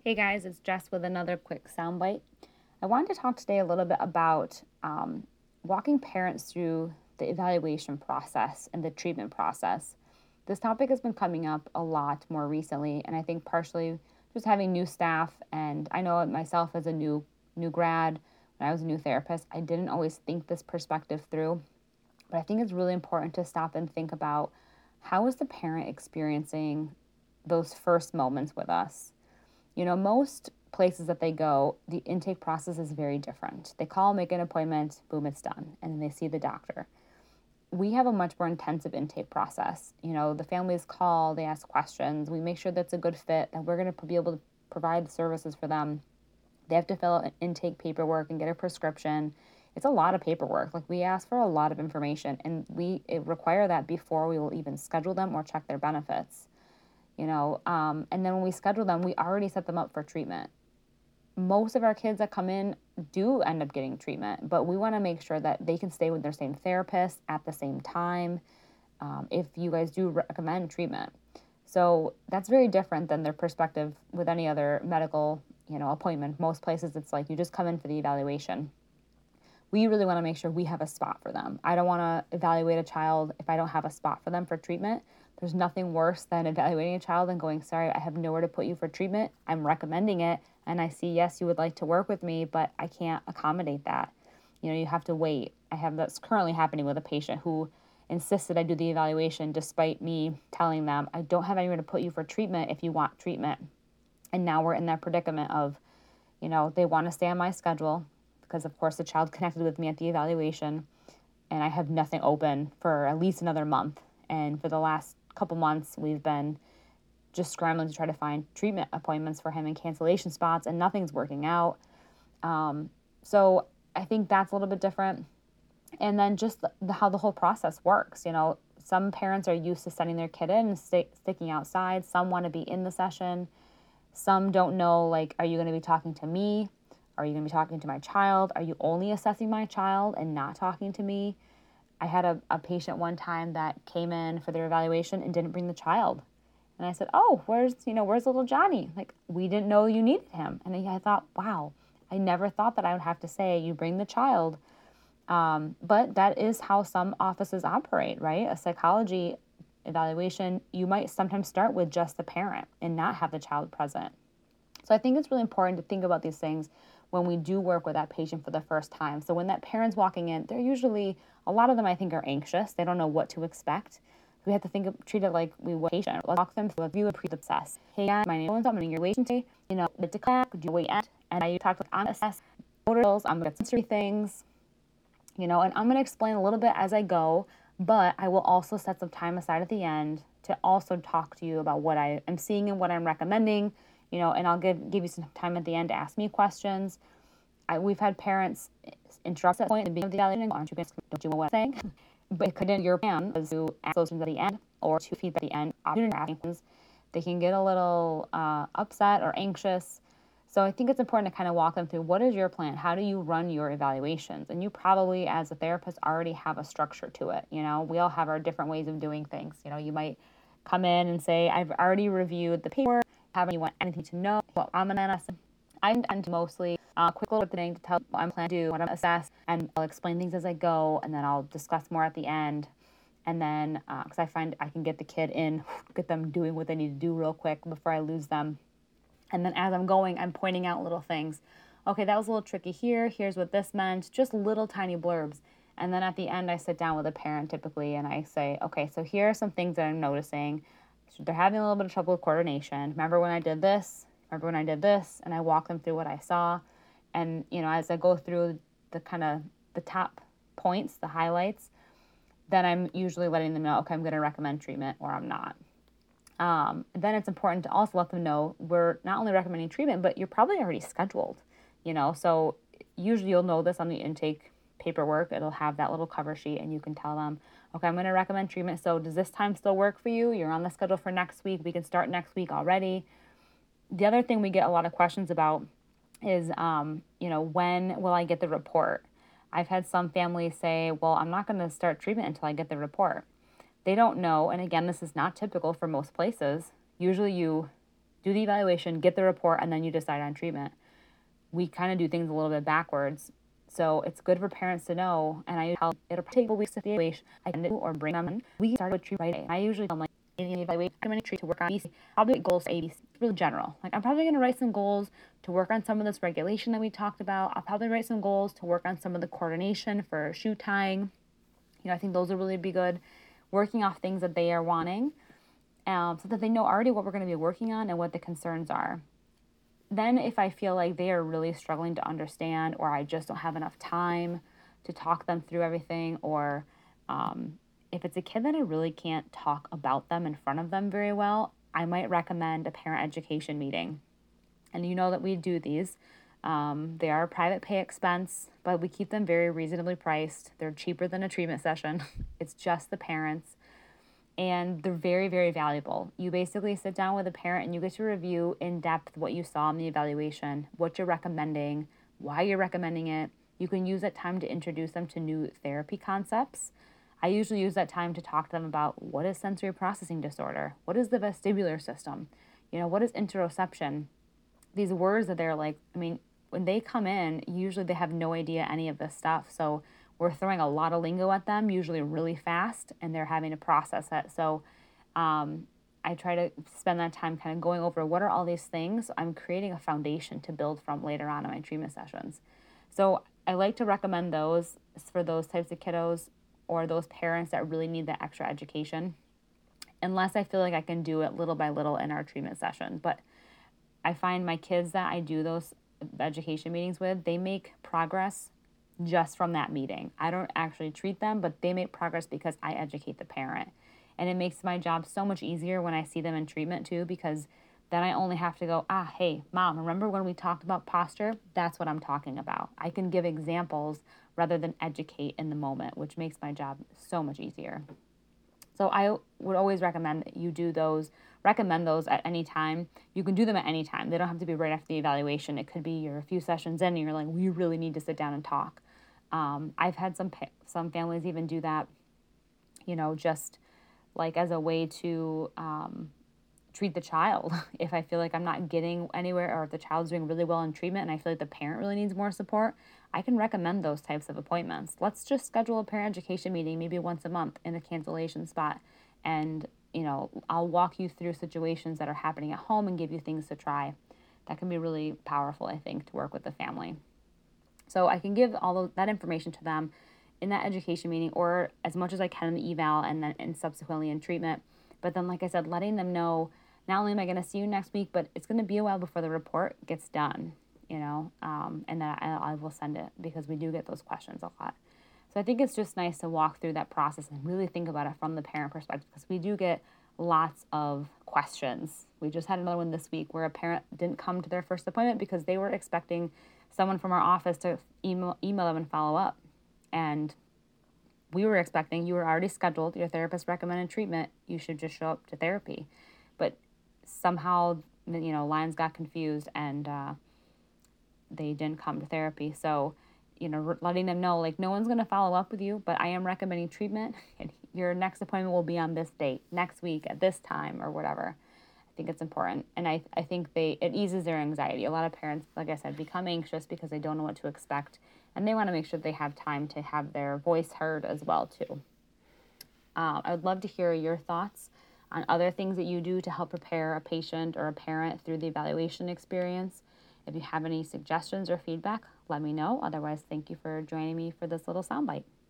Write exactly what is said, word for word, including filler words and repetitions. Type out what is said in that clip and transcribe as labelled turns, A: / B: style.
A: Hey guys, it's Jess with another quick soundbite. I wanted to talk today a little bit about um, walking parents through the evaluation process and the treatment process. This topic has been coming up a lot more recently, and I think partially just having new staff. And I know it myself as a new new grad, when I was a new therapist, I didn't always think this perspective through. But I think it's really important to stop and think about how is the parent experiencing those first moments with us. You know, most places that they go, the intake process is very different. They call, make an appointment, boom, it's done, and then they see the doctor. We have a much more intensive intake process. You know, the families call, they ask questions, we make sure that's a good fit, that we're going to be able to provide the services for them. They have to fill out an intake paperwork and get a prescription. It's a lot of paperwork. Like, we ask for a lot of information, and we it require that before we will even schedule them or check their benefits. You know, um, and then when we schedule them, we already set them up for treatment. Most of our kids that come in do end up getting treatment, but we want to make sure that they can stay with their same therapist at the same time, um, if you guys do recommend treatment. So that's very different than their perspective with any other medical, you know, appointment. Most places it's like you just come in for the evaluation. We really want to make sure we have a spot for them. I don't want to evaluate a child if I don't have a spot for them for treatment. There's nothing worse than evaluating a child and going, sorry, I have nowhere to put you for treatment. I'm recommending it. And I see, yes, you would like to work with me, but I can't accommodate that. You know, you have to wait. I have that's currently happening with a patient who insisted I do the evaluation despite me telling them, I don't have anywhere to put you for treatment if you want treatment. And now we're in that predicament of, you know, they want to stay on my schedule because, of course, the child connected with me at the evaluation, and I have nothing open for at least another month. And for the last couple months, we've been just scrambling to try to find treatment appointments for him and cancellation spots, and nothing's working out. Um, so I think that's a little bit different. And then just the, the, how the whole process works. You know, some parents are used to sending their kid in and st- sticking outside. Some want to be in the session. Some don't know, like, are you going to be talking to me? Are you going to be talking to my child? Are you only assessing my child and not talking to me? I had a, a patient one time that came in for their evaluation and didn't bring the child. And I said, oh, where's, you know, where's little Johnny? Like, we didn't know you needed him. And I thought, wow, I never thought that I would have to say, you bring the child. Um, but that is how some offices operate, right? A psychology evaluation, you might sometimes start with just the parent and not have the child present. So I think it's really important to think about these things when we do work with that patient for the first time. So when that parent's walking in, they're usually, a lot of them I think are anxious. They don't know what to expect. We have to think of, treat it like we would a patient. Let's walk them through a view of pre-obsess. Hey, yeah, my name is I'm in your relation today. You know, the declare, do you wait at? And I talk like I'm assess motor skills, I'm gonna get sensory things, you know, and I'm gonna explain a little bit as I go, but I will also set some time aside at the end to also talk to you about what I am seeing and what I'm recommending, you know, and I'll give give you some time at the end to ask me questions. I, we've had parents interrupt at the point at the beginning of the evaluation, aren't you going to don't you know what I'm saying? But it could in your plan was to ask those things at the end or to feed at the end. They can get a little uh, upset or anxious. So I think it's important to kind of walk them through, what is your plan? How do you run your evaluations? And you probably, as a therapist, already have a structure to it. You know, we all have our different ways of doing things. You know, you might come in and say, I've already reviewed the paperwork. Haven't you want anything to know? Well, I'm an N S. I tend to mostly uh, quick little thing to tell what I'm planning to do, what I'm assess, and I'll explain things as I go, and then I'll discuss more at the end. And then, because uh, I find I can get the kid in, get them doing what they need to do real quick before I lose them. And then as I'm going, I'm pointing out little things. Okay, that was a little tricky here. Here's what this meant. Just little tiny blurbs. And then at the end, I sit down with a parent typically and I say, okay, so here are some things that I'm noticing. So they're having a little bit of trouble with coordination. Remember when I did this? Remember when I did this? And I walk them through what I saw. And, you know, as I go through the kind of the top points, the highlights, then I'm usually letting them know, okay, I'm going to recommend treatment or I'm not. Um, then it's important to also let them know we're not only recommending treatment, but you're probably already scheduled, you know, so usually you'll know this on the intake paperwork. It'll have that little cover sheet and you can tell them, okay, I'm going to recommend treatment. So does this time still work for you? You're on the schedule for next week. We can start next week already. The other thing we get a lot of questions about is, um, you know, when will I get the report? I've had some families say, well, I'm not going to start treatment until I get the report. They don't know, and again, this is not typical for most places. Usually you do the evaluation, get the report, and then you decide on treatment. We kind of do things a little bit backwards. So it's good for parents to know, and I tell it'll take a week to the evaluation. I can do or bring them in. We start with treat right away. I usually tell them, like, in the evaluation, I'm going to treat to work on A B C. Probably goals A B C, really general. Like, I'm probably going to write some goals to work on some of this regulation that we talked about. I'll probably write some goals to work on some of the coordination for shoe tying. You know, I think those will really be good. Working off things that they are wanting, um, so that they know already what we're going to be working on and what the concerns are. Then if I feel like they are really struggling to understand, or I just don't have enough time to talk them through everything, or um, if it's a kid that I really can't talk about them in front of them very well, I might recommend a parent education meeting. And you know that we do these. Um, they are a private pay expense, but we keep them very reasonably priced. They're cheaper than a treatment session. It's just the parents. And they're very, very valuable. You basically sit down with a parent and you get to review in depth what you saw in the evaluation, what you're recommending, why you're recommending it. You can use that time to introduce them to new therapy concepts. I usually use that time to talk to them about what is sensory processing disorder, what is the vestibular system, you know, what is interoception. These words that they're like, I mean, when they come in, usually they have no idea any of this stuff. So we're throwing a lot of lingo at them, usually really fast, and they're having to process it. So um, I try to spend that time kind of going over what are all these things. I'm creating a foundation to build from later on in my treatment sessions. So I like to recommend those for those types of kiddos or those parents that really need that extra education, unless I feel like I can do it little by little in our treatment session. But I find my kids that I do those education meetings with, they make progress just from that meeting. I don't actually treat them, but they make progress because I educate the parent. And it makes my job so much easier when I see them in treatment too, because then I only have to go, ah, hey, mom, remember when we talked about posture? That's what I'm talking about. I can give examples rather than educate in the moment, which makes my job so much easier. So I would always recommend that you do those, recommend those at any time. You can do them at any time. They don't have to be right after the evaluation. It could be you're a few sessions in and you're like, we really need to sit down and talk. Um, I've had some some families even do that, you know, just like as a way to um, treat the child. If I feel like I'm not getting anywhere, or if the child's doing really well in treatment and I feel like the parent really needs more support, I can recommend those types of appointments. Let's just schedule a parent education meeting maybe once a month in a cancellation spot. And, you know, I'll walk you through situations that are happening at home and give you things to try. That can be really powerful, I think, to work with the family. So I can give all of that information to them in that education meeting, or as much as I can in the eval and then and subsequently in treatment. But then, like I said, letting them know, not only am I going to see you next week, but it's going to be a while before the report gets done, you know, um, and then I, I will send it, because we do get those questions a lot. So I think it's just nice to walk through that process and really think about it from the parent perspective, because we do get lots of questions. We just had another one this week where a parent didn't come to their first appointment because they were expecting someone from our office to email, email them and follow up. And we were expecting, you were already scheduled, your therapist recommended treatment, you should just show up to therapy. But somehow, you know, lines got confused and uh, they didn't come to therapy. So, you know, letting them know, like, no one's going to follow up with you, but I am recommending treatment, and your next appointment will be on this date, next week at this time, or whatever. I think it's important. And I, I think they it eases their anxiety. A lot of parents, like I said, become anxious because they don't know what to expect, and they want to make sure they have time to have their voice heard as well, too. Um, I would love to hear your thoughts on other things that you do to help prepare a patient or a parent through the evaluation experience. If you have any suggestions or feedback, let me know. Otherwise, thank you for joining me for this little soundbite.